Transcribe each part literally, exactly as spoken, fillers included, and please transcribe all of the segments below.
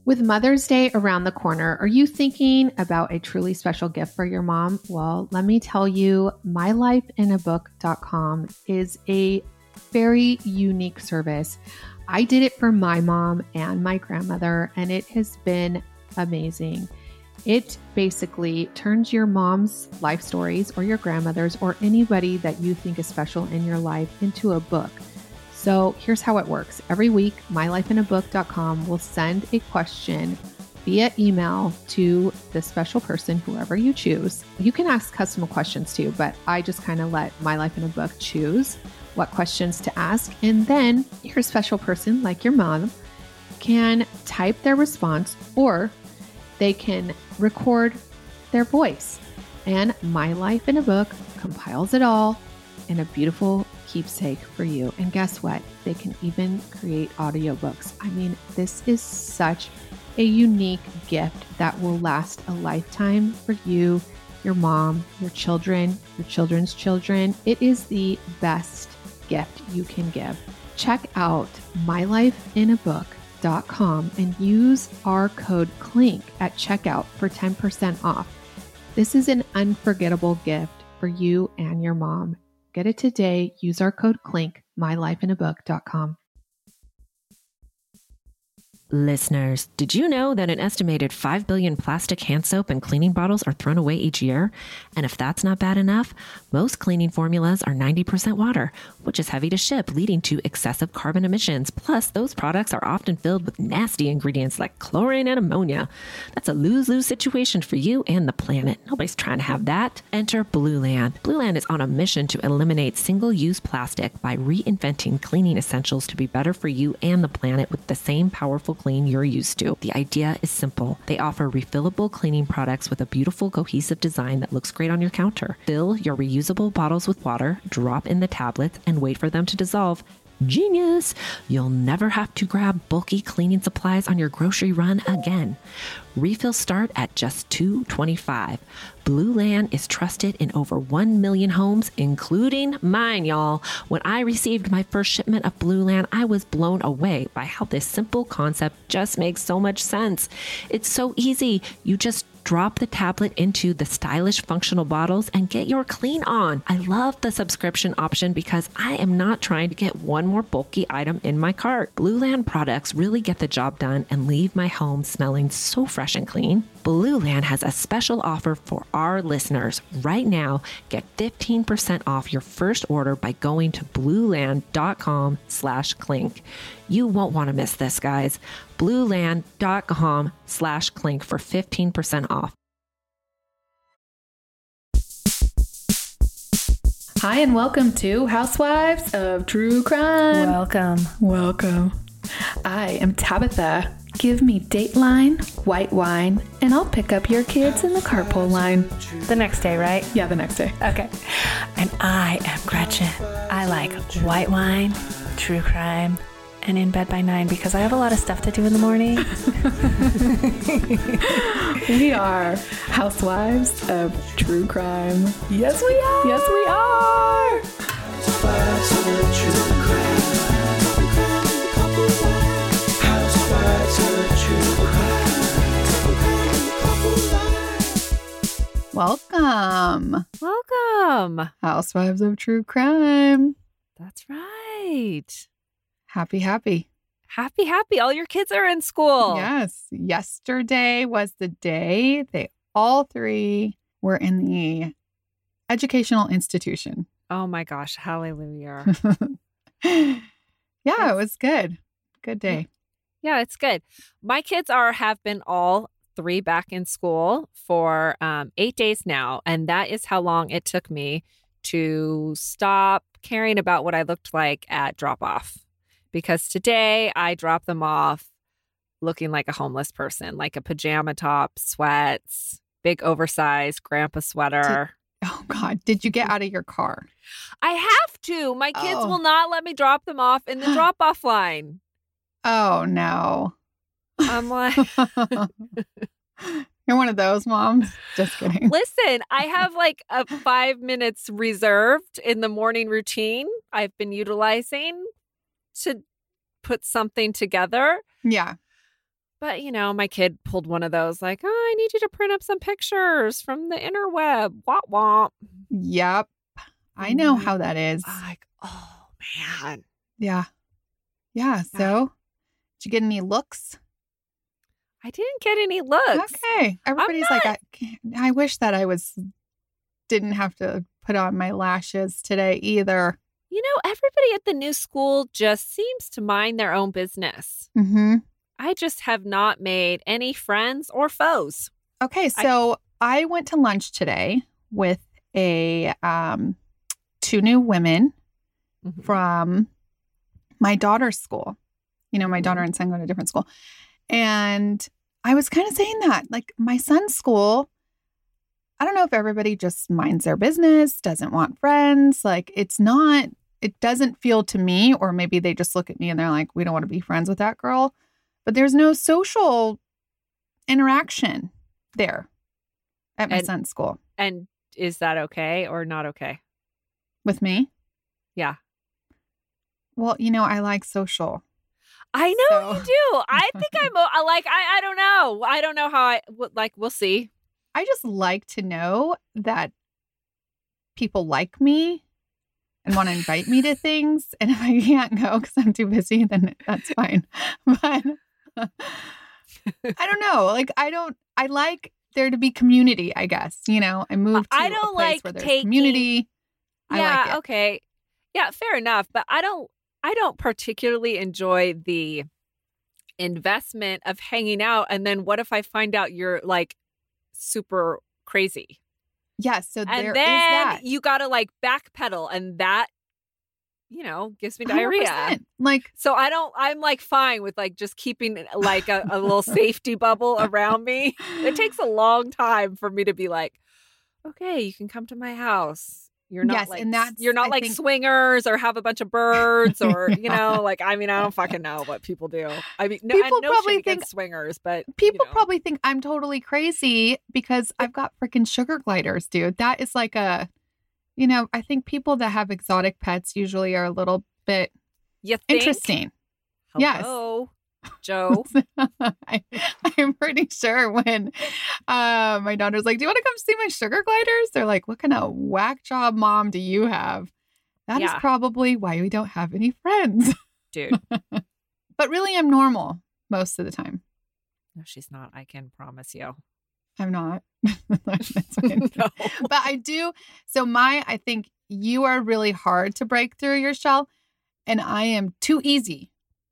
With Mother's Day around the corner, are you thinking about a truly special gift for your mom? Well, let me tell you, my life in a book dot com is a very unique service. I did it for my mom and my grandmother, and it has been amazing. It basically turns your mom's life stories or your grandmother's or anybody that you think is special in your life into a book. So here's how it works. Every week, my life in a book dot com will send a question via email to the special person, whoever you choose. You can ask custom questions too, but I just kind of let My Life in a Book choose what questions to ask. And then your special person, like your mom, can type their response or they can record their voice. And My Life in a Book compiles it all in a beautiful keepsake for you. And guess what? They can even create audiobooks. I mean, this is such a unique gift that will last a lifetime for you, your mom, your children, your children's children. It is the best gift you can give. Check out my life in a book dot com and use our code CLINK at checkout for ten percent off. This is an unforgettable gift for you and your mom. Get it today. Use our code CLINK, my life in a book dot com. Listeners, did you know that an estimated five billion plastic hand soap and cleaning bottles are thrown away each year? And if that's not bad enough, most cleaning formulas are ninety percent water, which is heavy to ship, leading to excessive carbon emissions. Plus, those products are often filled with nasty ingredients like chlorine and ammonia. That's a lose-lose situation for you and the planet. Nobody's trying to have that. Enter Blueland. Blueland is on a mission to eliminate single-use plastic by reinventing cleaning essentials to be better for you and the planet with the same powerful clean you're used to. The idea is simple. They offer refillable cleaning products with a beautiful cohesive design that looks great on your counter. Fill your reusable bottles with water, drop in the tablets, and wait for them to dissolve. Genius! You'll never have to grab bulky cleaning supplies on your grocery run again. Refills start at just two dollars and twenty-five cents. Blueland is trusted in over one million homes, including mine, y'all. When I received my first shipment of Blueland, I was blown away by how this simple concept just makes so much sense. It's so easy. You just drop the tablet into the stylish functional bottles and get your clean on. I love the subscription option because I am not trying to get one more bulky item in my cart. Blueland products really get the job done and leave my home smelling so fresh and clean. Blueland has a special offer for our listeners. Right now, get fifteen percent off your first order by going to blueland.com slash clink. You won't want to miss this, guys. blueland.com slash clink for fifteen percent off. Hi, and welcome to Housewives of True Crime. Welcome. Welcome. I am Tabitha. Give me Dateline, white wine, and I'll pick up your kids in the carpool line. The next day, right? Yeah, the next day. Okay. And I am Gretchen. I like white wine, true crime, and in bed by nine because I have a lot of stuff to do in the morning. We are Housewives of True Crime. Yes, we are. Yes, we are. Housewives of True Crime. Housewives of True Crime. Welcome. Welcome. Housewives of True Crime. That's right. Happy, happy. Happy, happy. All your kids are in school. Yes. Yesterday was the day they all three were in the educational institution. Oh my gosh. Hallelujah. Yeah, it was good. Good day. Yeah, it's good. My kids are have been all three back in school for um, eight days now. And that is how long it took me to stop caring about what I looked like at drop off. Because today I dropped them off looking like a homeless person, like a pajama top, sweats, big oversized grandpa sweater. Did, oh, God. Did you get out of your car? I have to. My kids Oh. will not let me drop them off in the drop off line. Oh, no. I'm like, You're one of those moms. Just kidding. listen, I have like a five minutes reserved in the morning routine I've been utilizing to put something together. Yeah. But, you know, my kid pulled one of those like, oh, I need you to print up some pictures from the interweb. Womp womp. Yep. I know Mhm. how that is. I'm like, oh, man. Yeah. Yeah. So, did you get any looks? I didn't get any looks. Okay. Everybody's like, I, I wish that I was, didn't have to put on my lashes today either. You know, everybody at the new school just seems to mind their own business. Mm-hmm. I just have not made any friends or foes. Okay. So, I, went to lunch today with a, um, two new women Mhm. from my daughter's school. You know, my daughter and son go to a different school. And I was kind of saying that, like my son's school, I don't know if everybody just minds their business, doesn't want friends. Like it's not, it doesn't feel to me, or maybe they just look at me and they're like, we don't want to be friends with that girl. But there's no social interaction there at my And- son's school And is that okay or not okay? with me. Yeah. Well, you know, I like social. I know So- you do. I think I'm o- I like, I, I don't know. I don't know how I, w- like, we'll see. I just like to know that people like me and want to invite me to things. And if I can't go because I'm too busy, then that's fine. But I don't know. Like, I don't, I like there to be community, I guess. You know, I moved to I a don't place like where there's taking- community. I yeah, like it. okay. Yeah, fair enough. But I don't I don't particularly enjoy the investment of hanging out. And then what if I find out you're like super crazy? Yes. So there And is then that. you gotta like backpedal, and that, you know, gives me one hundred diarrhea. percent. Like, So I don't I'm like fine with like just keeping like a, a little safety bubble around me. It takes a long time for me to be like, okay, you can come to my house. You're not Yes, like and that's- you're not I like think- swingers or have a bunch of birds or you Yeah. know, like I mean, I don't fucking know what people do. I mean, no, People I know probably shit against think- swingers, but people you know. probably think I'm totally crazy because I've got freaking sugar gliders, dude. That is like a, you know, I think people that have exotic pets usually are a little bit you think? interesting. Yes. Hello, Joe. I, I'm pretty sure when uh, my daughter's like, do you want to come see my sugar gliders? They're like, what kind of whack job mom do you have? That is Yeah. probably why we don't have any friends. Dude. But really, I'm normal most of the time. No, she's not. I can promise you. I'm not. That's fine. No. But I do. So my, I think you are really hard to break through your shell, and I am too easy.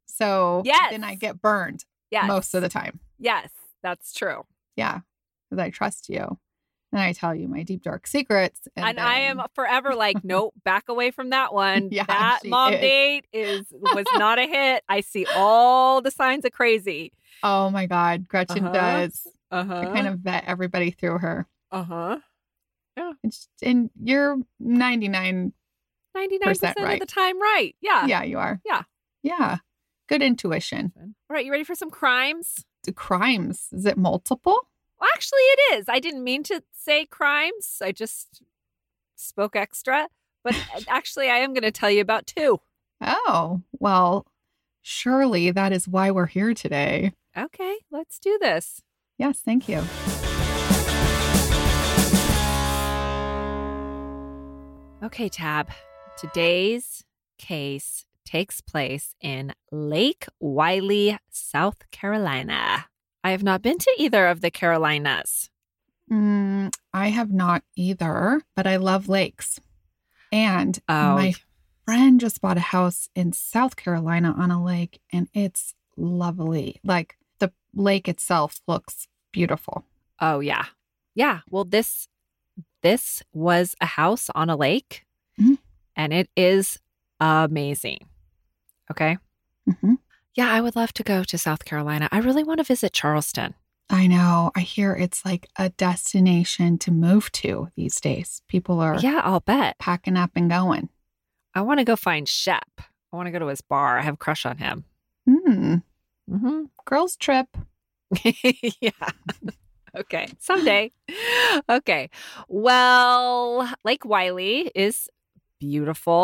So Yes. then I get burned Yes. most of the time. Yes, that's true. Yeah, because I trust you, and I tell you my deep dark secrets. And, And, I am then- forever like, nope, back away from that one. Yeah, that she mom is. date is was not a hit. I see all the signs of crazy. Oh my God, Gretchen Uh-huh. does. Uh huh. I kind of vet everybody through her. Uh huh. And, sh- and you're ninety-nine. Ninety-nine percent of right. the time, right? Yeah. Yeah, you are. Yeah. Yeah. Good intuition. All right, you ready for some crimes? The crimes. Is it multiple? Well, actually, it is. I didn't mean to say crimes. I just spoke extra. But actually, I am going to tell you about two. Oh, well, surely that is why we're here today. Okay, let's do this. Yes, thank you. Okay, Tab. Today's case takes place in Lake Wylie, South Carolina. I have not been to either of the Carolinas. Mm, I have not either, but I love lakes. And Oh. my friend just bought a house in South Carolina on a lake, and it's lovely. Like the lake itself looks beautiful. Oh, yeah. Yeah. Well, this this was a house on a lake, Mhm. and it is amazing. Okay. Mhm. Yeah, I would love to go to South Carolina. I really want to visit Charleston. I know. I hear it's like a destination to move to these days. People are Yeah, I'll bet. packing up and going. I want to go find Shep. I want to go to his bar. I have a crush on him. Hmm. Mm-hmm. Girls trip. Yeah. Okay. Someday. Okay. Well, Lake Wylie is beautiful,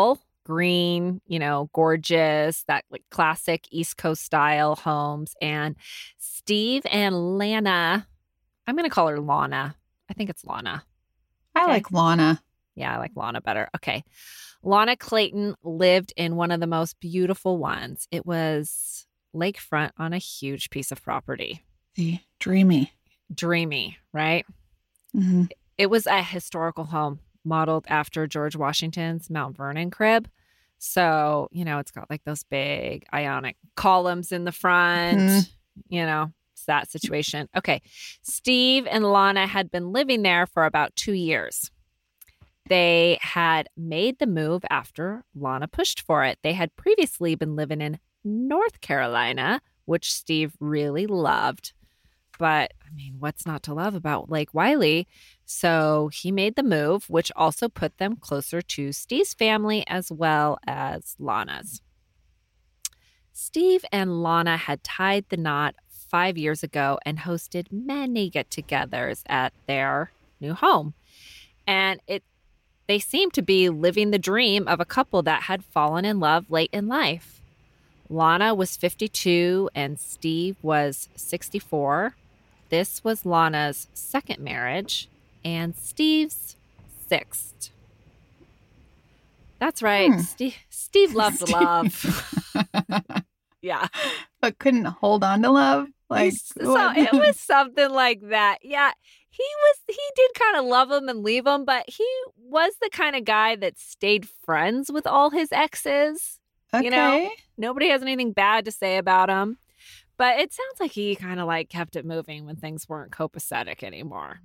green, you know, gorgeous, that like classic East Coast style homes. And Steve and Lana, I'm going to call her Lana. I think it's Lana. I Okay. like Lana. Yeah, I like Lana better. Okay. Lana Clayton lived in one of the most beautiful ones. It was lakefront on a huge piece of property. See, dreamy. Dreamy, right? hmm It was a historical home modeled after George Washington's Mount Vernon crib. So, you know, it's got like those big ionic columns in the front, Mhm. you know, it's that situation. Okay. Steve and Lana had been living there for about two years. They had made the move after Lana pushed for it. They had previously been living in North Carolina, which Steve really loved. But, I mean, what's not to love about Lake Wylie? So he made the move, which also put them closer to Steve's family as well as Lana's. Steve and Lana had tied the knot five years ago and hosted many get-togethers at their new home. And it they seemed to be living the dream of a couple that had fallen in love late in life. Lana was fifty-two and Steve was sixty-four. This was Lana's second marriage and Steve's sixth. That's right. Hmm. Steve, Steve loved Steve. love. Yeah. But couldn't hold on to love. Like so what? it was something like that. Yeah. He was, he did kind of love him and leave him, but he was the kind of guy that stayed friends with all his exes. okay. you know, Nobody has anything bad to say about him. But it sounds like he kind of like kept it moving when things weren't copacetic anymore.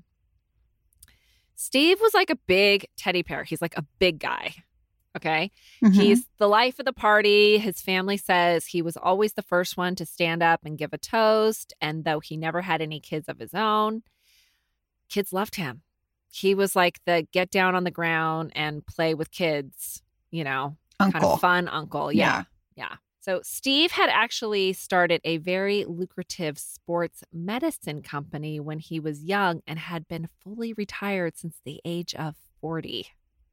Steve was like a big teddy bear. He's like a big guy. Okay. Mhm. He's the life of the party. His family says he was always the first one to stand up and give a toast. And though he never had any kids of his own, kids loved him. He was like the get down on the ground and play with kids, you know, uncle. kind of fun uncle. Yeah. Yeah. So Steve had actually started a very lucrative sports medicine company when he was young and had been fully retired since the age of forty.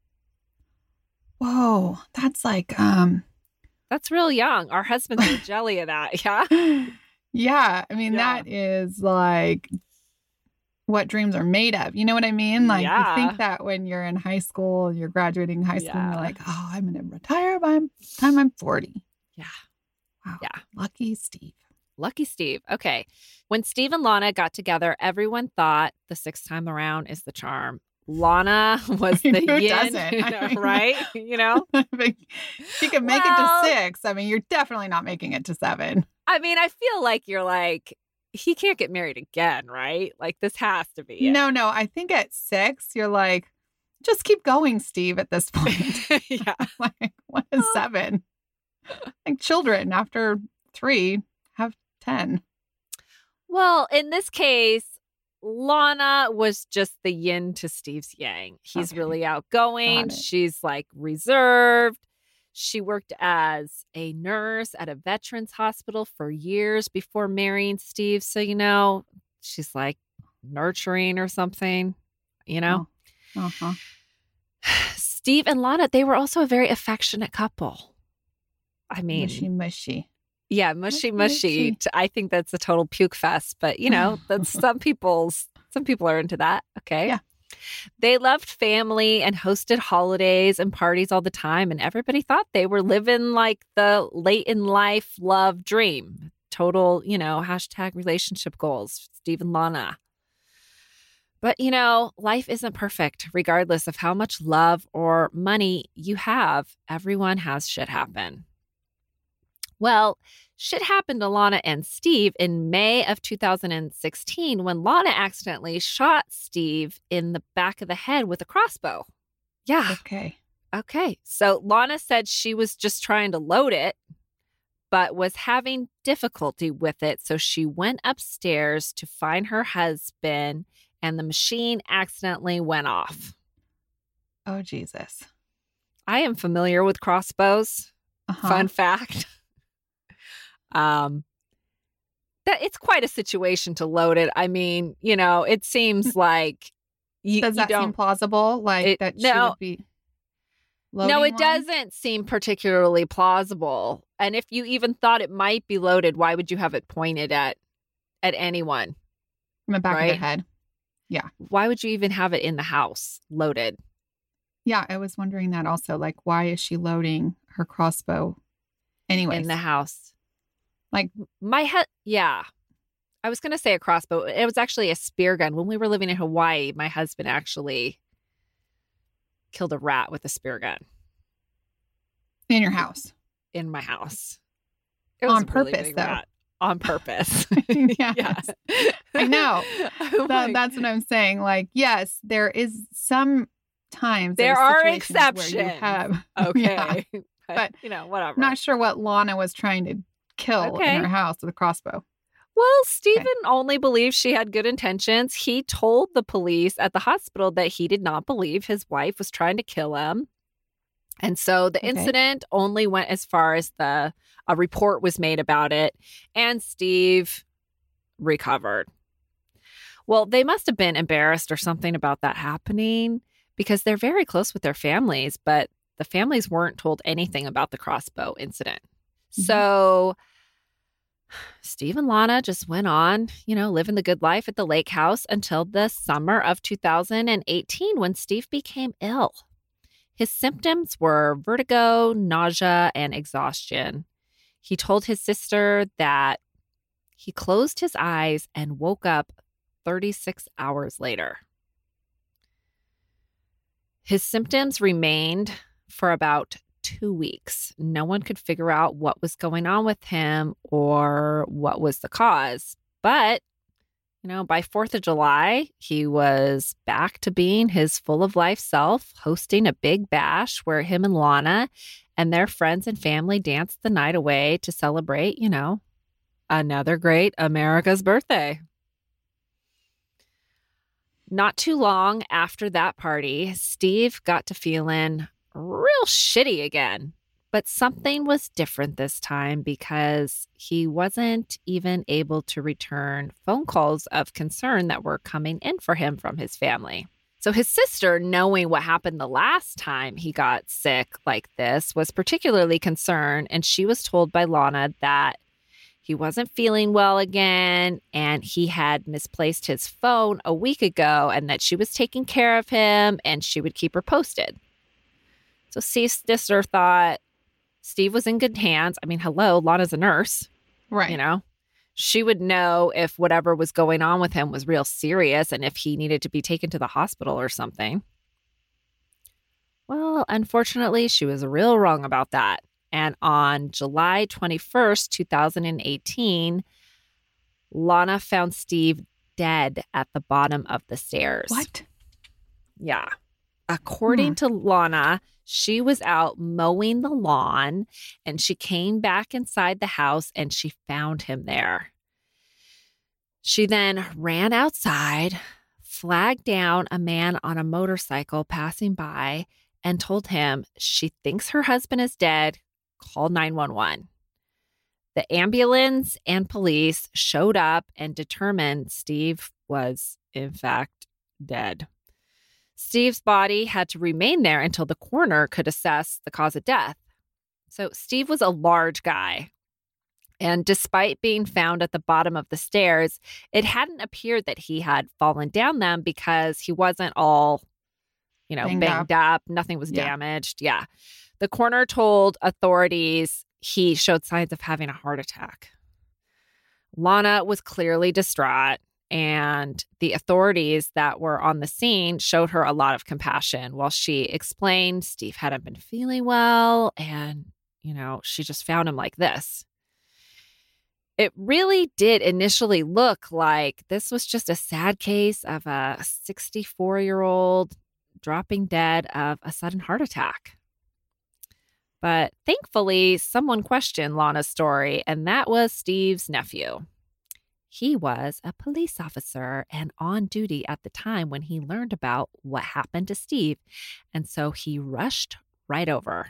Whoa, that's like um That's real young. Our husbands are jelly of that. Yeah. yeah, I mean Yeah. that is like what dreams are made of. You know what I mean? Like Yeah. you think that when you're in high school, you're graduating high school, and Yeah. you're like, oh, I'm gonna retire by the time I'm forty. Yeah. Wow. Yeah. Lucky Steve. Lucky Steve. Okay. When Steve and Lana got together, everyone thought the sixth time around is the charm. Lana was I the mean, who yin, doesn't? I mean- right? You know? If you can make Well- it to six, I mean, you're definitely not making it to seven. I mean, I feel like you're like, he can't get married again, right? Like this has to be it. No, no. I think at six, you're like, just keep going, Steve, at this point. Yeah. Like, what is seven? Like children after three have ten. Well, in this case, Lana was just the yin to Steve's yang. He's Okay. really outgoing. Got it. She's like reserved. She worked as a nurse at a veterans hospital for years before marrying Steve. So, you know, she's like nurturing or something, you know? Uh-huh. Steve and Lana, they were also a very affectionate couple. I mean, Mushy, mushy. yeah, mushy, Mushy, mushy. I think that's a total puke fest, but you know, that's some people's, some people are into that. Okay. Yeah. They loved family and hosted holidays and parties all the time. And everybody thought they were living like the late in life love dream. Total, you know, hashtag relationship goals, Steve and Lana. But, you know, life isn't perfect, regardless of how much love or money you have. Everyone has shit happen. Well, shit happened to Lana and Steve in May of two thousand sixteen when Lana accidentally shot Steve in the back of the head with a crossbow. Yeah. Okay. Okay. So Lana said she was just trying to load it, but was having difficulty with it. So she went upstairs to find her husband, and the machine accidentally went off. Oh, Jesus. I am familiar with crossbows. Uh-huh. Fun fact. Um, that it's quite a situation to load it. I mean, you know, it seems like you, Does you that don't. seem plausible? Like It- that she no. would be. loading No, it line? doesn't seem particularly plausible. And if you even thought it might be loaded, why would you have it pointed at at anyone? From the back of right? their head. Why would you even have it in the house loaded? Yeah, I was wondering that also. Like, why is she loading her crossbow anyways? In the house? Like- my head, yeah. I was going to say a crossbow. It was actually a spear gun. When we were living in Hawaii, my husband actually killed a rat with a spear gun In your house. in my house. It was On a really purpose, big though. rat. On purpose. Yes. I know. Oh That, my- that's what I'm saying. Like, yes, there is some times There are are situations where you exceptions. have. okay. Yeah. but, But you know, whatever. I'm not sure what Lana was trying to kill Okay. in her house with a crossbow. Well, Stephen only believes she had good intentions. He told the police at the hospital that he did not believe his wife was trying to kill him. And so the Okay. incident only went as far as the a report was made about it, and Steve recovered. Well, they must have been embarrassed or something about that happening because they're very close with their families, but the families weren't told anything about the crossbow incident. Mhm. So Steve and Lana just went on, you know, living the good life at the lake house until the summer of two thousand eighteen when Steve became ill. His symptoms were vertigo, nausea, and exhaustion. He told his sister that he closed his eyes and woke up thirty-six hours later. His symptoms remained for about two weeks. No one could figure out what was going on with him or what was the cause. But, you know, by fourth of July, he was back to being his full of life self, hosting a big bash where him and Lana and their friends and family danced the night away to celebrate, you know, another great America's birthday. Not too long after that party, Steve got to feeling real shitty again. But something was different this time because he wasn't even able to return phone calls of concern that were coming in for him from his family. So his sister, knowing what happened the last time he got sick like this, was particularly concerned, and she was told by Lana that he wasn't feeling well again and he had misplaced his phone a week ago and that she was taking care of him and she would keep her posted. So Steve's sister thought Steve was in good hands. I mean, hello, Lana's a nurse, Right. you know. She would know if whatever was going on with him was real serious and if he needed to be taken to the hospital or something. Well, unfortunately, she was real wrong about that. And on July twenty-first, two thousand eighteen, Lana found Steve dead at the bottom of the stairs. What? Yeah. According Hmm. to Lana, she was out mowing the lawn and she came back inside the house and she found him there. She then ran outside, flagged down a man on a motorcycle passing by, and told him she thinks her husband is dead. Call nine one one. The ambulance and police showed up and determined Steve was, in fact, dead. Steve's body had to remain there until the coroner could assess the cause of death. So Steve was a large guy. And despite being found at the bottom of the stairs, it hadn't appeared that he had fallen down them because he wasn't all, you know, Banged banged, up. Nothing was Yeah. damaged. Yeah. The coroner told authorities he showed signs of having a heart attack. Lana was clearly distraught. And the authorities that were on the scene showed her a lot of compassion while she explained Steve hadn't been feeling well and, you know, she just found him like this. It really did initially look like this was just a sad case of a sixty-four-year-old dropping dead of a sudden heart attack. But thankfully, someone questioned Lana's story, and that was Steve's nephew. He was a police officer and on duty at the time when he learned about what happened to Steve, and so he rushed right over.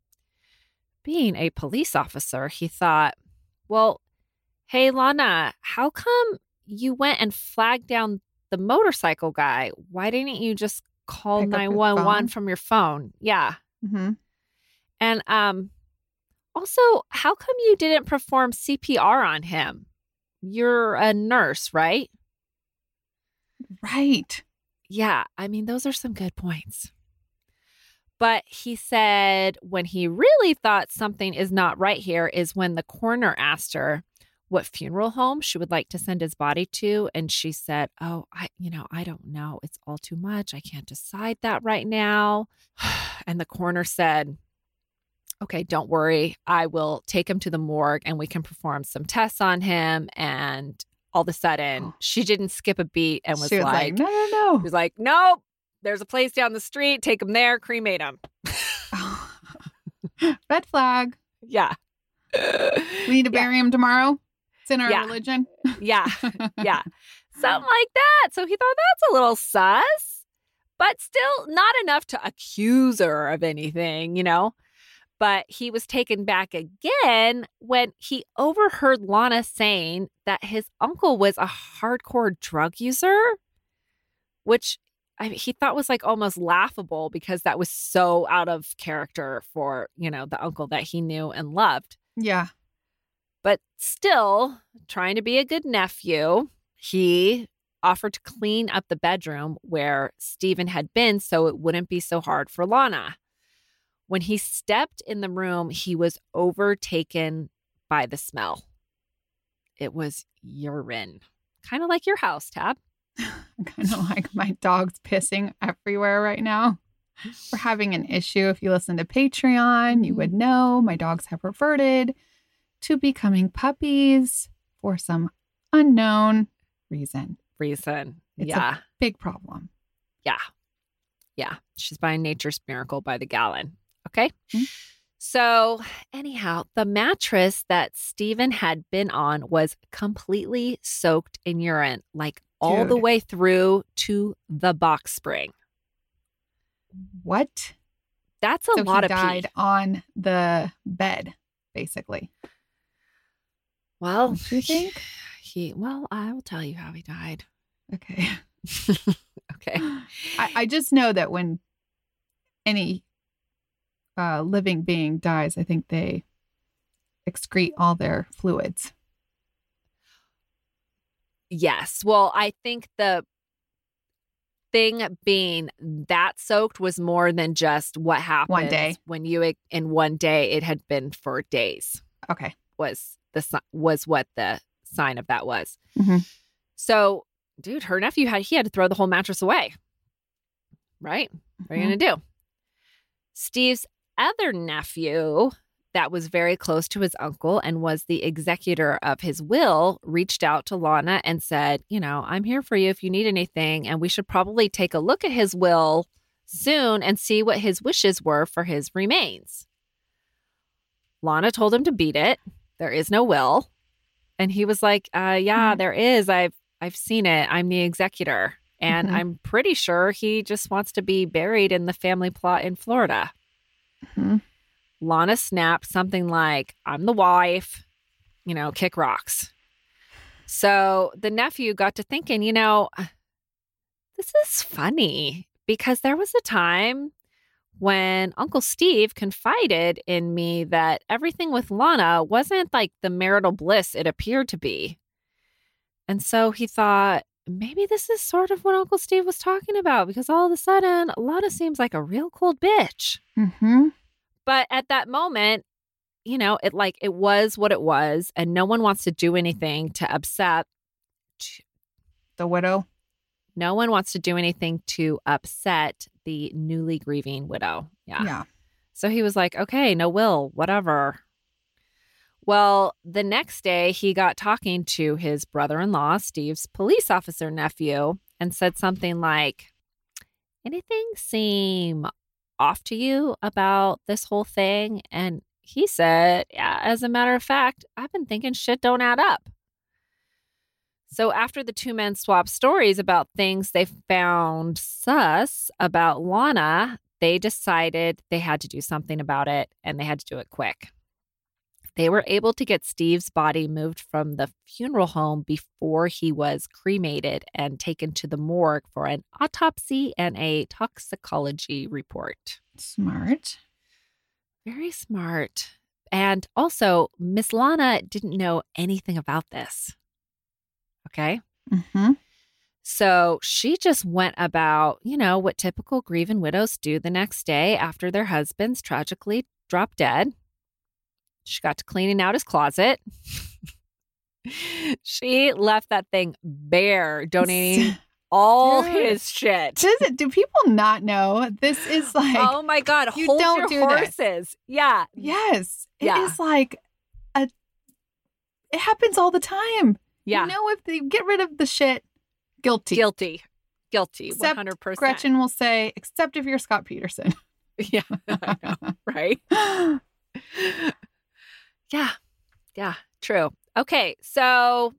Being a police officer, he thought, well, hey, Lana, how come you went and flagged down the motorcycle guy? Why didn't you just call Pick up your nine one one phone? from your phone? Yeah. Mm-hmm. And um, also, how come you didn't perform C P R on him? You're a nurse, right? Right. Yeah, I mean, those are some good points. But he said when he really thought something is not right here is when the coroner asked her what funeral home she would like to send his body to. And she said, oh, I, you know, I don't know. It's all too much. I can't decide that right now. And the coroner said, okay, don't worry. I will take him to the morgue and we can perform some tests on him. And all of a sudden, she didn't skip a beat and was, She was like, like, no, no, no. She was like, nope, there's a place down the street. Take him there, cremate him. Red flag. Yeah. We need to bury him tomorrow. It's in our Yeah. religion. Yeah. Yeah. Something like that. So he thought that's a little sus, but still not enough to accuse her of anything, you know? But he was taken back again when he overheard Lana saying that his uncle was a hardcore drug user, which I mean, he thought was like almost laughable because that was so out of character for, you know, the uncle that he knew and loved. Yeah. But still, trying to be a good nephew, he offered to clean up the bedroom where Stephen had been so it wouldn't be so hard for Lana. When he stepped in the room, he was overtaken by the smell. It was urine. Kind of like your house, Tab. Kind of like my dog's pissing everywhere right now. We're having an issue. If you listen to Patreon, you would know my dogs have reverted to becoming puppies for some unknown reason. Reason. It's yeah. a big problem. Yeah. Yeah. She's buying Nature's Miracle by the gallon. Okay. Mm-hmm. So, anyhow, the mattress that Stephen had been on was completely soaked in urine, like all the Dude. way through to the box spring. What? That's a so lot he of died pee. on the bed, basically. Well, Don't you think? he, well, I will tell you how he died. Okay. Okay. I, I just know that when any uh, living being dies, I think they excrete all their fluids. Yes. Well, I think the thing being that soaked was more than just what happened day. when you in one day. It had been for days. Okay. Was the si- was what the sign of that was. Mhm. So, dude, her nephew had he had to throw the whole mattress away. Right? What are you gonna do? Steve's other nephew, that was very close to his uncle and was the executor of his will, reached out to Lana and said, you know, I'm here for you if you need anything. And we should probably take a look at his will soon and see what his wishes were for his remains. Lana told him to beat it. There is no will. And he was like, uh, yeah, Mhm. there is. I've, I've seen it. I'm the executor. And Mhm. I'm pretty sure he just wants to be buried in the family plot in Florida. Mhm. Lana snapped something like, I'm the wife, you know, kick rocks. So the nephew got to thinking, you know, this is funny because there was a time when Uncle Steve confided in me that everything with Lana wasn't like the marital bliss it appeared to be. And so he thought, maybe this is sort of what Uncle Steve was talking about because all of a sudden, Lana seems like a real cold bitch. Mhm. But at that moment, you know, it like it was what it was, and no one wants to do anything to upset. The widow. No one wants to do anything to upset the newly grieving widow. Yeah. Yeah. So he was like, okay, no will, whatever. Well, the next day he got talking to his brother-in-law, Steve's police officer nephew, and said something like, anything seem off to you about this whole thing? And he said, yeah, as a matter of fact, I've been thinking shit don't add up. So after the two men swapped stories about things they found sus about Lana, they decided they had to do something about it, and they had to do it quick. They were able to get Steve's body moved from the funeral home before he was cremated and taken to the morgue for an autopsy and a toxicology report. Smart. Very smart. And also, Miss Lana didn't know anything about this. Okay. Mm-hmm. So she just went about, you know, what typical grieving widows do the next day after their husbands tragically drop dead. She got to cleaning out his closet. She left that thing bare, donating all Dude. his shit. Does it, do people not know? This is like, Oh my God, you hold don't your do this. horses. Yeah. yes, it is Yeah. like a, it happens all the time. Yeah. You know, if they get rid of the shit, guilty. Guilty. Guilty. Except one hundred percent. Gretchen will say, except if you're Scott Peterson. Yeah. I know, right? Yeah. Yeah. True. Okay. So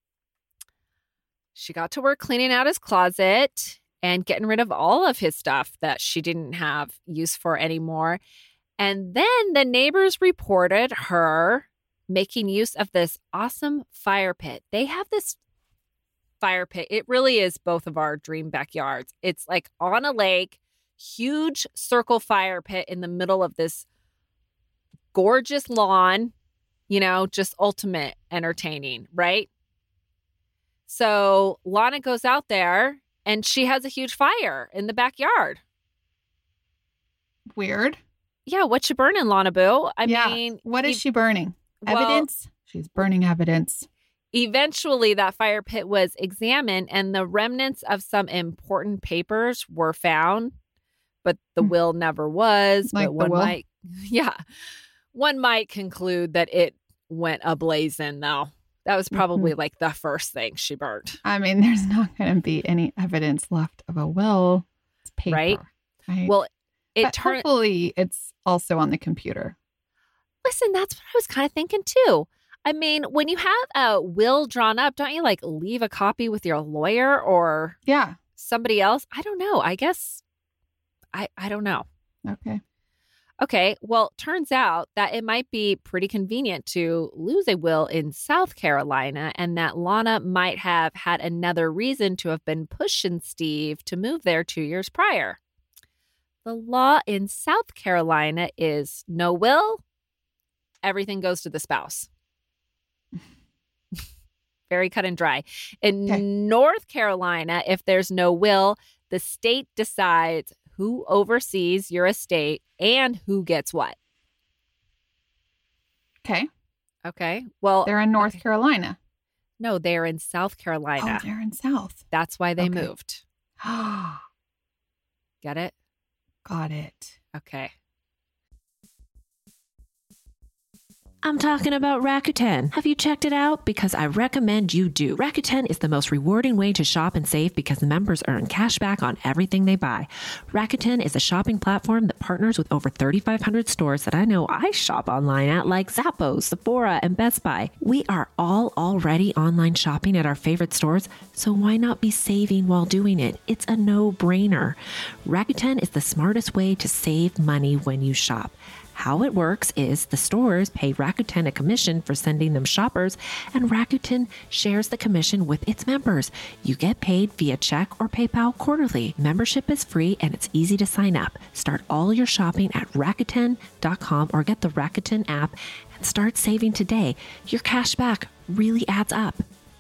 she got to work cleaning out his closet and getting rid of all of his stuff that she didn't have use for anymore. And then the neighbors reported her making use of this awesome fire pit. They have this fire pit. It really is both of our dream backyards. It's like on a lake, huge circle fire pit in the middle of this gorgeous lawn, you know, just ultimate entertaining, right? So Lana goes out there and she has a huge fire in the backyard. Weird. Yeah, what you burning, Lana Boo? I yeah. mean, what is e- she burning? well, Evidence? She's burning evidence. Eventually, that fire pit was examined and the remnants of some important papers were found, but the Hmm. will never was. Like but the one will? might, yeah, one might conclude that it went ablazing, though. That was probably Mm-hmm. like the first thing she burnt. I mean, there's not going to be any evidence left of a will. It's paper. Right? Right. Well, it But turned. hopefully it's also on the computer. Listen, that's what I was kind of thinking too. I mean, when you have a will drawn up, don't you like leave a copy with your lawyer or Yeah. somebody else? I don't know. I guess I I don't know. Okay. Okay, well, turns out that it might be pretty convenient to lose a will in South Carolina and that Lana might have had another reason to have been pushing Steve to move there two years prior. The law in South Carolina is no will, everything goes to the spouse. Very cut and dry. In Okay. North Carolina, if there's no will, the state decides who oversees your estate and who gets what. Okay. Okay. Well, They're in North okay. Carolina. No, they're in South Carolina. Oh, they're in South. That's why they Okay. moved. Get it? Got it. Okay. I'm talking about Rakuten. Have you checked it out? Because I recommend you do. Rakuten is the most rewarding way to shop and save because members earn cash back on everything they buy. Rakuten is a shopping platform that partners with over thirty-five hundred stores that I know I shop online at, like Zappos, Sephora, and Best Buy. We are all already online shopping at our favorite stores, so why not be saving while doing it? It's a no-brainer. Rakuten is the smartest way to save money when you shop. How it works is the stores pay Rakuten a commission for sending them shoppers, and Rakuten shares the commission with its members. You get paid via check or PayPal quarterly. Membership is free and it's easy to sign up. Start all your shopping at Rakuten dot com or get the Rakuten app and start saving today. Your cash back really adds up.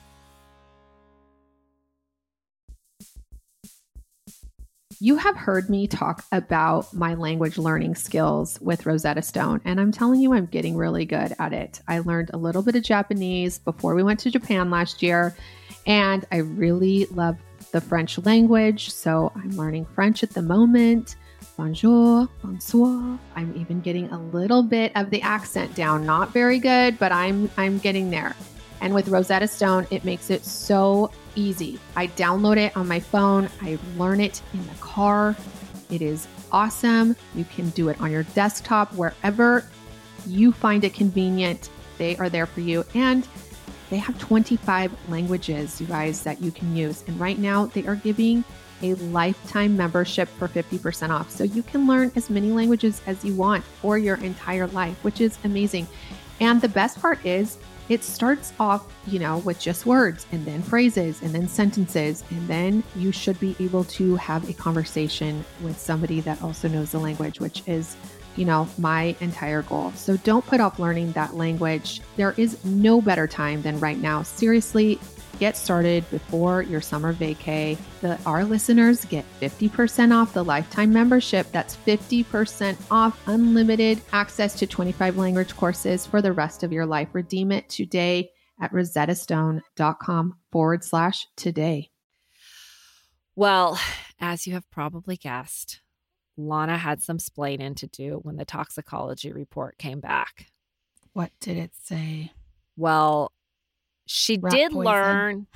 You have heard me talk about my language learning skills with Rosetta Stone, and I'm telling you, I'm getting really good at it. I learned a little bit of Japanese before we went to Japan last year, and I really love the French language. So I'm learning French at the moment. Bonjour, bonsoir. I'm even getting a little bit of the accent down. Not very good, but I'm I'm getting there. And with Rosetta Stone, it makes it so easy. I download it on my phone. I learn it in the car. It is awesome. You can do it on your desktop, wherever you find it convenient. They are there for you. And they have twenty-five languages, you guys, that you can use. And right now they are giving a lifetime membership for fifty percent off. So you can learn as many languages as you want for your entire life, which is amazing. And the best part is, it starts off, you know, with just words and then phrases and then sentences. And then you should be able to have a conversation with somebody that also knows the language, which is you know, my entire goal. So don't put off learning that language. There is no better time than right now. Seriously, get started before your summer vacay. The, our listeners get fifty percent off the lifetime membership. That's fifty percent off unlimited access to twenty-five language courses for the rest of your life. Redeem it today at rosettastone.com forward slash today. Well, as you have probably guessed, Lana had some splaining to do when the toxicology report came back. What did it say? Well, she Rat did poison? learn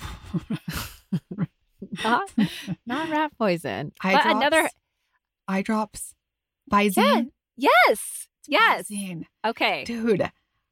not, not rat poison, Eye but drops? another Eye drops? Visine? yeah, yes, yes. Visine. Okay, Dude.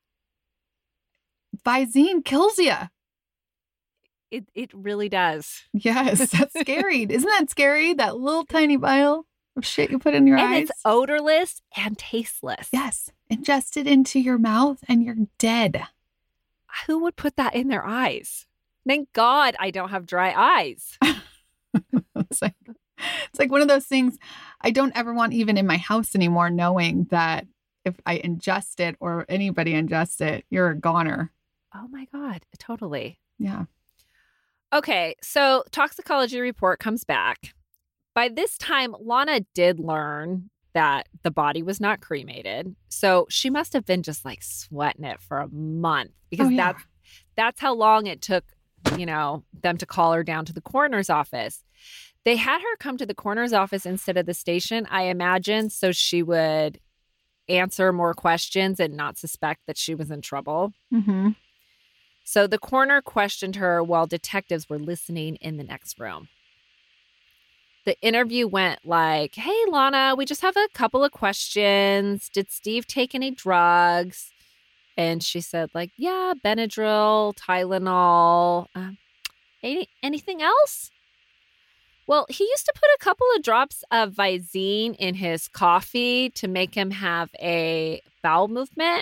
Visine kills you. it it really does, Yes, that's scary. Isn't that scary? That little tiny vial of shit you put in your and eyes? it's odorless and tasteless. Yes. Ingest it into your mouth and you're dead. Who would put that in their eyes? Thank God I don't have dry eyes. It's like, it's like one of those things I don't ever want even in my house anymore, knowing that if I ingest it or anybody ingests it, you're a goner. Oh my God, totally. Yeah. Okay, so toxicology report comes back. By this time, Lana did learn that the body was not cremated. So she must have been just like sweating it for a month because Oh, yeah. that's that's how long it took, you know, them to call her down to the coroner's office. They had her come to the coroner's office instead of the station, I imagine, so she would answer more questions and not suspect that she was in trouble. Mm-hmm. So the coroner questioned her while detectives were listening in the next room. The interview went like, hey, Lana, we just have a couple of questions. Did Steve take any drugs? And she said, like, yeah, Benadryl, Tylenol. Uh, any, anything else? Well, he used to put a couple of drops of Visine in his coffee to make him have a bowel movement.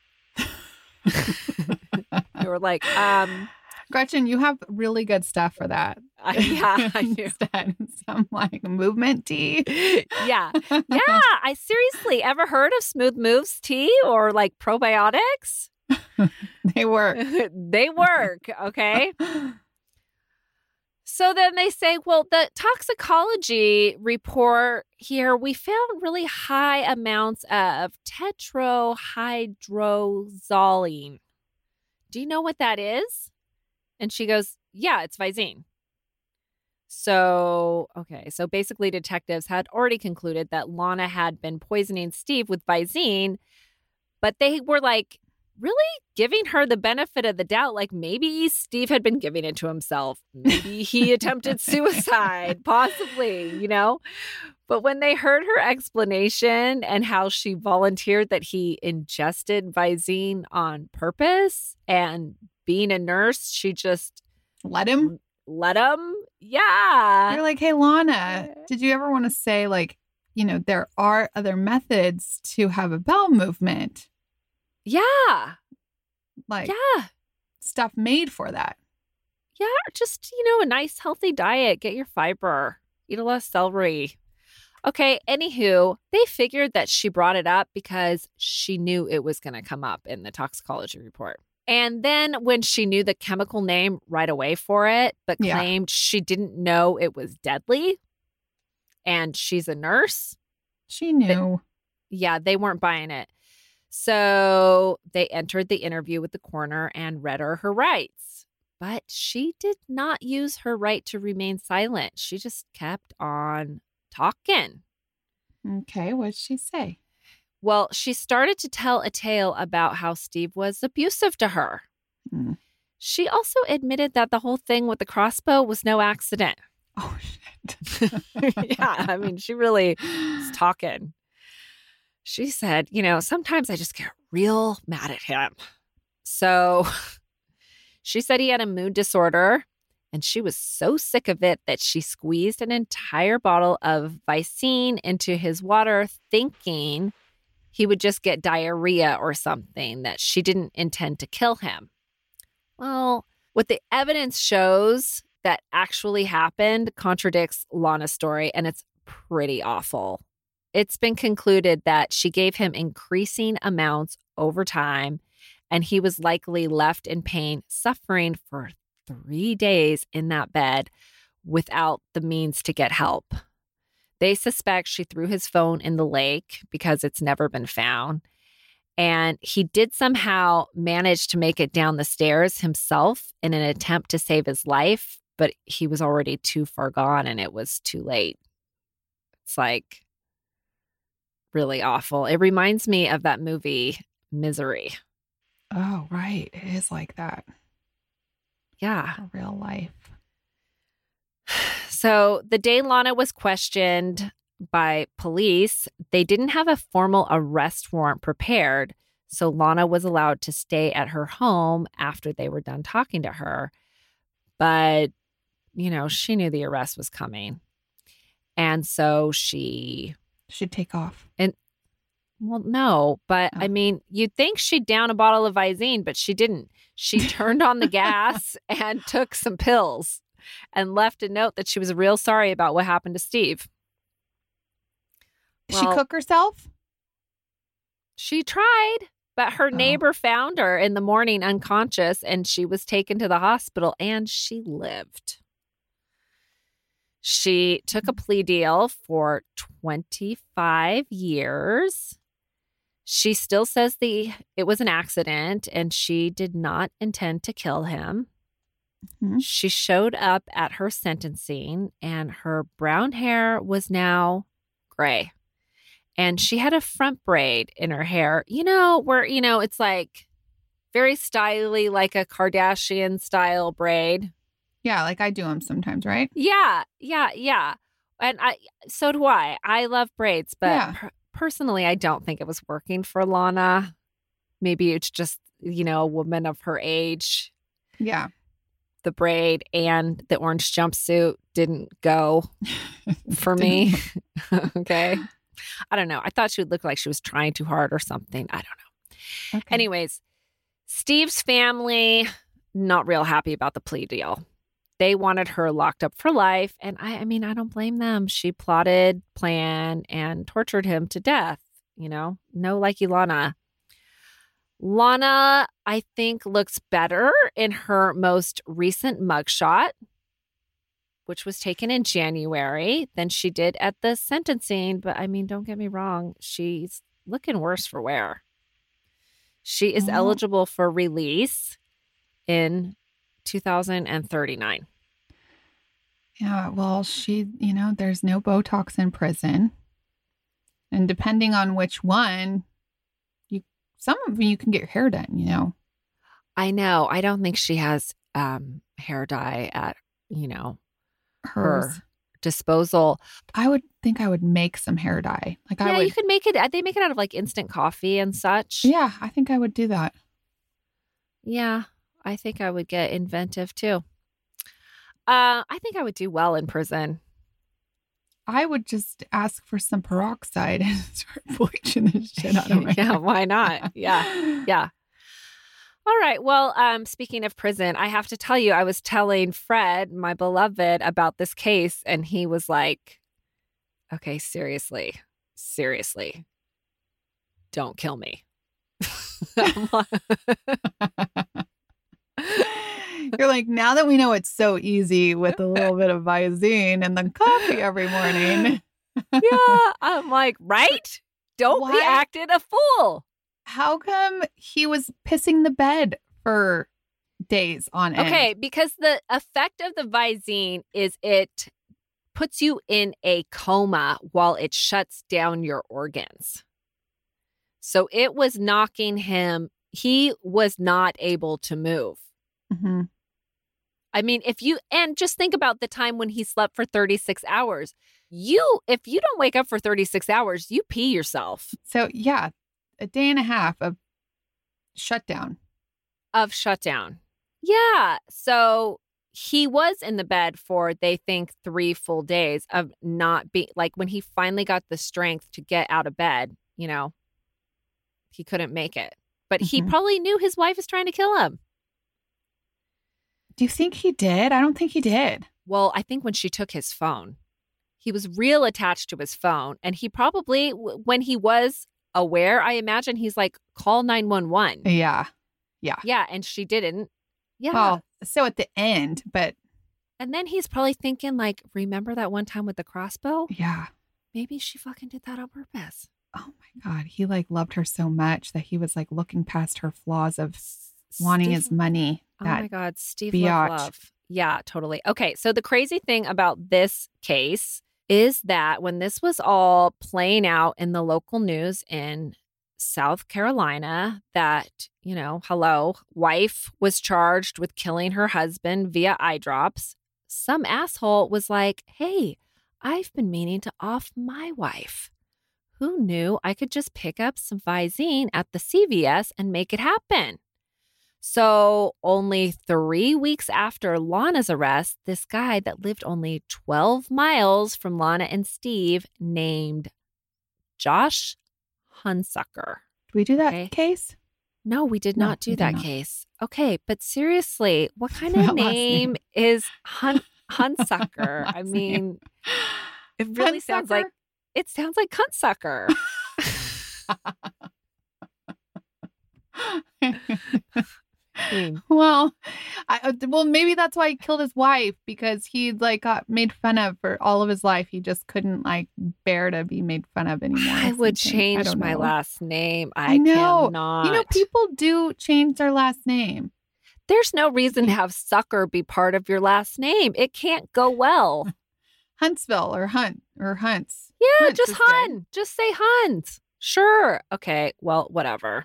They were like, um, Gretchen, you have really good stuff for that. I, yeah, I do. Instead, some like movement tea. Yeah. Yeah. I seriously ever heard of Smooth Moves tea or like probiotics? They work. They work. Okay. So then they say, well, the toxicology report here, we found really high amounts of tetrahydrozoline. Do you know what that is? And she goes, yeah, it's Visine. So, okay. So basically detectives had already concluded that Lana had been poisoning Steve with Visine, but they were like really giving her the benefit of the doubt. Like maybe Steve had been giving it to himself. Maybe he attempted suicide, possibly, you know? But when they heard her explanation and how she volunteered that he ingested Visine on purpose and being a nurse, she just Let him. let him. Yeah. You're like, hey, Lana, did you ever want to say, like, you know, there are other methods to have a bowel movement, Yeah. like Yeah. stuff made for that? Yeah. Just, you know, a nice healthy diet. Get your fiber. Eat a lot of celery. Okay. Anywho, they figured that she brought it up because she knew it was going to come up in the toxicology report. And then when she knew the chemical name right away for it, but Yeah. claimed she didn't know it was deadly and she's a nurse, She knew. yeah, they weren't buying it. So they entered the interview with the coroner and read her her rights. But she did not use her right to remain silent. She just kept on talking. Okay, what'd she say? Well, she started to tell a tale about how Steve was abusive to her. Hmm. She also admitted that the whole thing with the crossbow was no accident. Oh, shit. Yeah, I mean, she really was talking. She said, you know, sometimes I just get real mad at him. So she said he had a mood disorder, and she was so sick of it that she squeezed an entire bottle of Visine into his water, thinking he would just get diarrhea or something, that she didn't intend to kill him. Well, what the evidence shows that actually happened contradicts Lana's story, and it's pretty awful. it's been concluded that she gave him increasing amounts over time, and he was likely left in pain, suffering for three days in that bed without the means to get help. They suspect she threw his phone in the lake because it's never been found. And he did somehow manage to make it down the stairs himself in an attempt to save his life, but he was already too far gone and it was too late. It's like really awful. It reminds me of that movie, Misery. Oh, right. It is like that. Yeah. In real life. So the day Lana was questioned by police, they didn't have a formal arrest warrant prepared. So Lana was allowed to stay at her home after they were done talking to her. But, you know, she knew the arrest was coming. And so she... She'd take off. And well, no, but Oh. I mean, you'd think she'd down a bottle of Visine, but she didn't. She turned on the gas and took some pills and left a note that she was real sorry about what happened to Steve. Did she Well, cook herself? She tried, but her Oh. neighbor found her in the morning unconscious, and she was taken to the hospital, and she lived. She took a plea deal for twenty-five years. She still says the it was an accident, and she did not intend to kill him. Mhm. She showed up at her sentencing, and her brown hair was now gray. And she had a front braid in her hair, you know, where, you know, it's like very stylish, like a Kardashian style braid. Yeah, like I do them sometimes, right? Yeah, yeah, yeah. And I, so do I. I love braids, but Yeah. per- personally, I don't think it was working for Lana. Maybe it's just, you know, a woman of her age. Yeah. The braid and the orange jumpsuit didn't go for me. Okay. I don't know. I thought she would look like she was trying too hard or something. I don't know. Okay. Anyways, Steve's family, not real happy about the plea deal. They wanted her locked up for life. And I, I mean, I don't blame them. She plotted, planned, and tortured him to death. You know, no like Lana. Lana, I think, looks better in her most recent mugshot, which was taken in January, than she did at the sentencing. But I mean, don't get me wrong, she's looking worse for wear. She is Oh. eligible for release in two thousand thirty-nine. Yeah, well, she, you know, there's no Botox in prison. And depending on which one, you some of them you can get your hair done, you know. I know. I don't think she has um, hair dye at, you know, Hers. her disposal. I would think I would make some hair dye. Like I Yeah, would you could make it. They make it out of like instant coffee and such. Yeah, I think I would do that. Yeah, I think I would get inventive too. Uh, I think I would do well in prison. I would just ask for some peroxide and start bleaching the shit out of my Yeah, hair. why not? Yeah, yeah. All right. Well, um, speaking of prison, I have to tell you, I was telling Fred, my beloved, about this case, and he was like, okay, seriously, seriously, don't kill me. I'm like- You're like, now that we know it's so easy with a little bit of Visine and then coffee every morning. yeah, I'm like, right? Don't be Why? acting a fool. How come he was pissing the bed for days on end? Okay, because the effect of the Visine is it puts you in a coma while it shuts down your organs. So it was knocking him, he was not able to move. hmm I mean, if you, and just think about the time when he slept for thirty-six hours. You, if you don't wake up for thirty-six hours, you pee yourself So, yeah, a day and a half of shutdown. of shutdown. Yeah. So he was in the bed for, they think, three full days of not being, like when he finally got the strength to get out of bed, you know, he couldn't make it. But he Mhm. probably knew his wife was trying to kill him. Do you think he did? I don't think he did. Well, I think when she took his phone, He was real attached to his phone. And he probably, w- when he was aware, I imagine he's like, call nine one one. Yeah. Yeah. And she didn't. Yeah. Well, so at the end, but And then he's probably thinking, like, remember that one time with the crossbow? yeah. Maybe she fucking did that on purpose. Oh my God. He like loved her so much that he was like looking past her flaws of wanting his Steve- money. Oh That my God, Steve biatch. Love, Love. Yeah, totally. Okay, so the crazy thing about this case is that when this was all playing out in the local news in South Carolina, that, you know, hello, wife was charged with killing her husband via eye drops, some asshole was like, hey, I've been meaning to off my wife. Who knew I could just pick up some Visine at the C V S and make it happen? So only three weeks after Lana's arrest, this guy that lived only twelve miles from Lana and Steve named Josh Hunsucker. Did we do that Okay. case? No, we did No, not do we did that not. case. Okay, but seriously, what kind That of last name name. is Hun- Hunsucker? I Last mean, name. it really sounds like it sounds like cuntsucker. I mean, Well, I uh, well maybe that's why he killed his wife, because he like got made fun of for all of his life. He just couldn't like bear to be made fun of anymore. or I would something. I change don't my know. last name. I, I know. cannot. You know, people do change their last name. There's no reason to have sucker be part of your last name. It can't go well. Huntsville or Hunt or Hunts. Yeah, Hunt just is good. Hun. Just say Hunt. Sure. Okay. Well, whatever.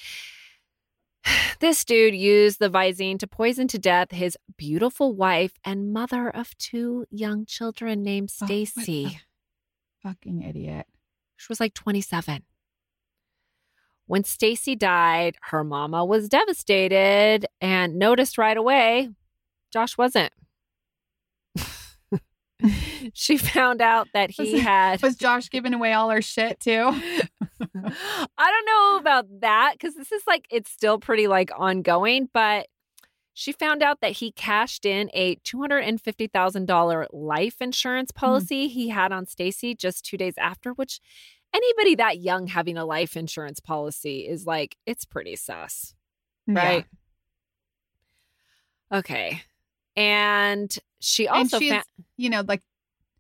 This dude used the Visine to poison to death his beautiful wife and mother of two young children named Oh, what a Stacy. Fucking idiot. She was like twenty-seven. When Stacy died, her mama was devastated and noticed right away Josh wasn't. She found out that he Was- had. Was Josh giving away all her shit too? I don't know about that because this is like, it's still pretty like ongoing, but she found out that he cashed in a two hundred fifty thousand dollars life insurance policy he had on Stacy just two days after, which anybody that young having a life insurance policy is like, it's pretty sus, right? Okay. And she Yeah. And also she's, found. you know, like,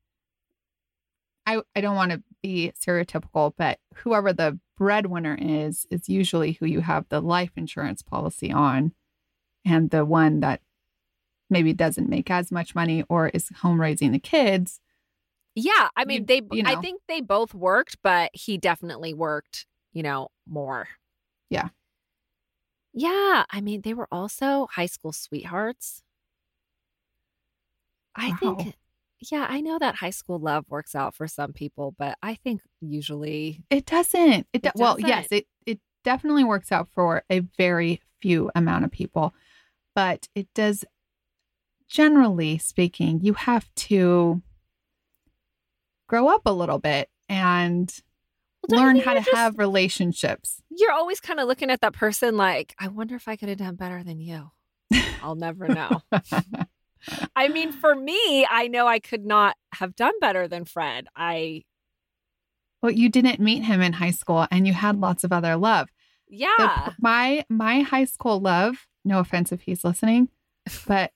I, I don't want to be stereotypical, but whoever the breadwinner is, is usually who you have the life insurance policy on. And the one that maybe doesn't make as much money or is home raising the kids. Yeah, I mean, You- they. you I know. think they both worked, but he definitely worked, you know, more. Yeah. Yeah, I mean, they were also high school sweethearts. I Wow. think, yeah, I know that high school love works out for some people, but I think usually, It doesn't. It, do- It well, yes, doesn't. it it definitely works out for a very few amount of people, but it does. Generally speaking, you have to grow up a little bit and Well, don't you learn think how to you're just- have relationships. you're always kind of looking at that person like, I wonder if I could have done better than you. I'll never know. I mean, for me, I know I could not have done better than Fred. I, Well, you didn't meet him in high school, and you had lots of other love. The- yeah. my my high school love. No offense if he's listening, but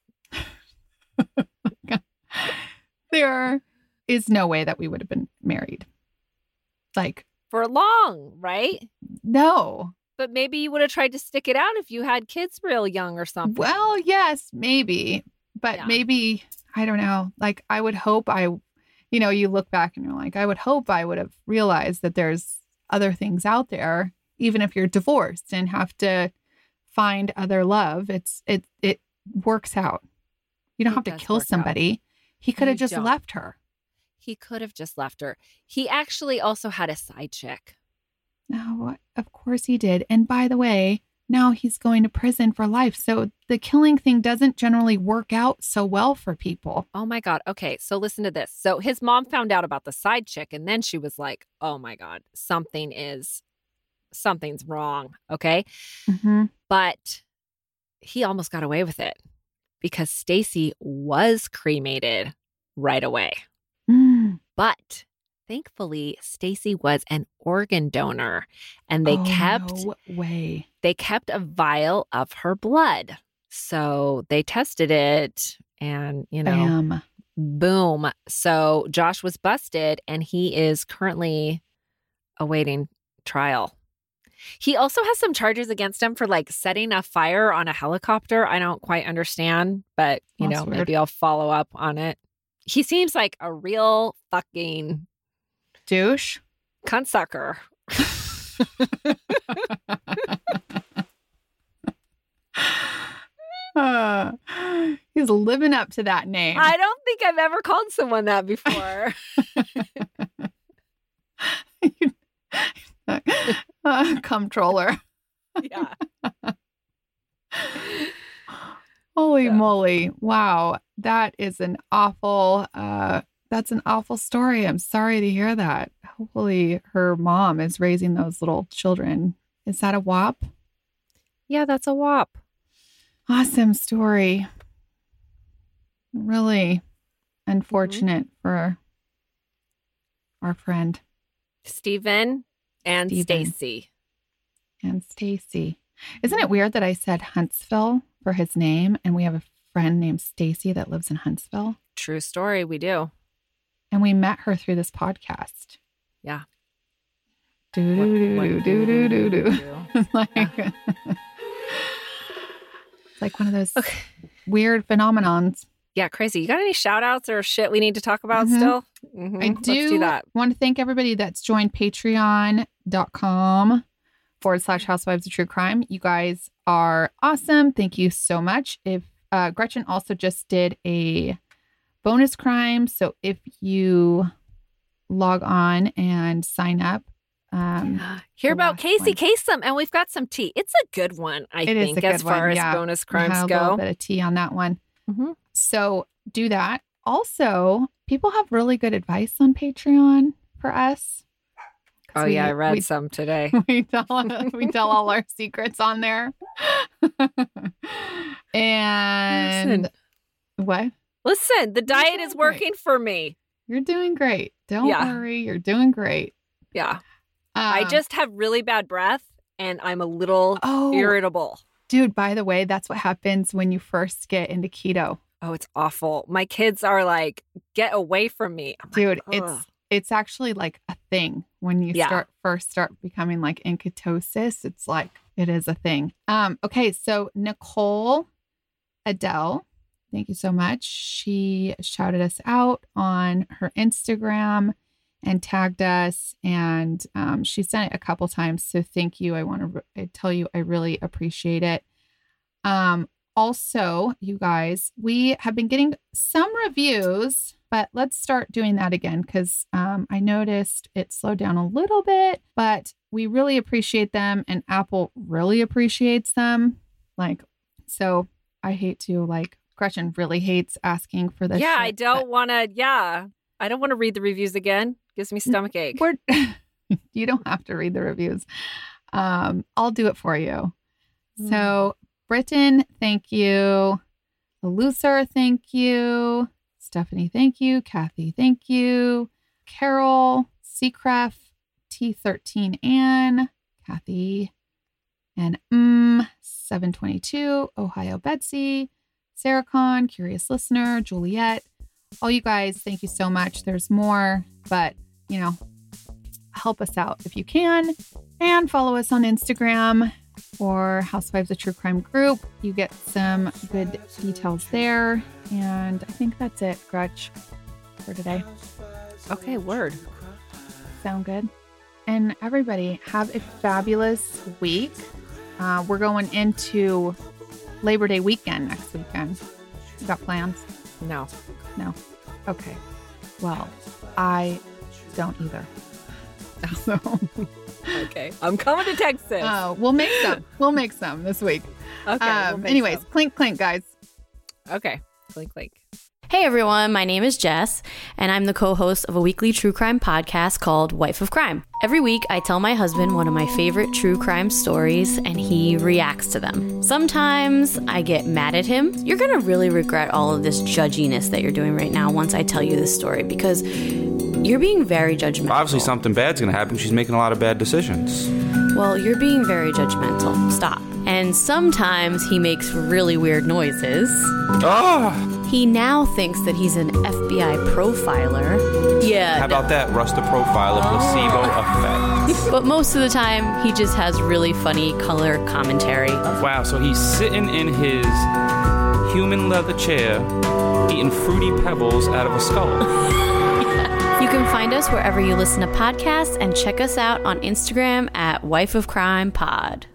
there is no way that we would have been married. Like, For long, right? no. But maybe you would have tried to stick it out if you had kids real young or something. Well, yes, maybe, but Yeah. maybe I don't know. Like, I would hope I, you know, you look back and you're like, I would hope I would have realized that there's other things out there, even if you're divorced and have to find other love. It's it it works out. You don't It have to does kill work out. somebody. He could You have just don't. left her. He could have just left her. He actually also had a side chick. No, of course he did. And by the way, now he's going to prison for life. So the killing thing doesn't generally work out so well for people. Oh my God. Okay. So listen to this. So his mom found out about the side chick and then she was like, oh my God, something is, something's wrong. Okay. Mm-hmm. But he almost got away with it because Stacy was cremated right away. Mm. But thankfully, Stacy was an organ donor, and they Oh, kept no way. they kept a vial of her blood. So they tested it, and you know, Bam. boom. So Josh was busted, and he is currently awaiting trial. He also has some charges against him for like setting a fire on a helicopter. I don't quite understand, but you That's know, weird. maybe I'll follow up on it. He seems like a real fucking Douche. cunt sucker. Uh, he's living up to that name. I don't think I've ever called someone that before. uh, comptroller. Yeah. Holy Yeah. moly. Wow. That is an awful uh that's an awful story. I'm sorry to hear that. Hopefully her mom is raising those little children. Is that a W A P? Yeah, that's a W A P. Awesome story. Really unfortunate for our friend Stephen and Stephen. Stacy. and Stacy. Isn't it weird that I said Huntsville for his name and we have a friend named Stacy that lives in Huntsville? True story. We do. And we met her through this podcast. Yeah. Do What- do what do do do do do. do. It's like it's like one of those Okay. weird phenomenons. Yeah, crazy. You got any shout outs or shit we need to talk about Mhm. still? Mhm. I Let's do, do that. want to thank everybody that's joined patreon.com forward slash housewives of true crime. You guys are awesome. Thank you so much. If uh, Gretchen also just did a bonus crime. So if you log on and sign up, um, Hear the about last Casey one. Kasem, and we've got some tea. It's a good one, I It is think, a as good far one, as yeah. bonus we had crimes a little go. bit of tea on that one. Mhm. So do that. Also, people have really good advice on Patreon for us. 'Cause Oh, we- yeah, I read we- some today. we tell we tell all our secrets on there. and Listen. what? Listen, the diet doing is great. working for me. You're doing great. Don't Yeah. worry, you're doing great. Yeah. I Um, just have really bad breath, and I'm a little oh, irritable. dude. By the way, that's what happens when you first get into keto, Oh, it's awful. My kids are like, get away from me. I'm like, dude. "Ugh." it's it's actually like a thing when you Yeah. start first start becoming like in ketosis. It's like it is a thing. Um. Okay. So Nicole Adele, thank you so much. She shouted us out on her Instagram and tagged us, and um, she sent it a couple times. So thank you. I want to re- tell you I really appreciate it. Um, also, you guys, we have been getting some reviews, but let's start doing that again because um, I noticed it slowed down a little bit, but we really appreciate them, and Apple really appreciates them. Like, so I hate to like. Gretchen really hates asking for this. yeah, shit, I but- don't want to. Yeah, I don't want to read the reviews again. Gives me stomach ache. We're, you don't have to read the reviews. Um, I'll do it for you. So, Britton, thank you. Lucer, thank you. Stephanie, thank you. Kathy, thank you. Carol, Seacref, T thirteen Ann, Kathy, and mm, seven twenty-two, Ohio Betsy, Sarah Con, Curious Listener, Juliet. All you guys, thank you so much. There's more, but you know, help us out if you can, and follow us on Instagram or Housewives of True Crime Group. You get some good details there. And I think that's it, Gretch, for today. Okay, word. Sound good? And everybody, have a fabulous week. Uh, we're going into Labor Day weekend next weekend. You got plans? No. No. Okay. Well, I don't either. So, Okay, I'm coming to Texas. uh, we'll make some. We'll make some this week. okay. we'll Um, make anyways, some. clink, clink, guys. Okay. Clink, clink. Hey everyone, my name is Jess, and I'm the co-host of a weekly true crime podcast called Wife of Crime. Every week, I tell my husband one of my favorite true crime stories, and he reacts to them. Sometimes I get mad at him. You're gonna really regret all of this judginess that you're doing right now once I tell you this story, because You're being very judgmental. Obviously, something bad's going to happen. She's making a lot of bad decisions. Well, you're being very judgmental. Stop. And sometimes he makes really weird noises. Oh! He now thinks that he's an F B I profiler. Yeah. How about that? Russ the profiler, placebo effect. But most of the time, he just has really funny color commentary. Wow, so he's sitting in his human leather chair, eating fruity pebbles out of a skull. You can find us wherever you listen to podcasts and check us out on Instagram at Wife of Crime Pod.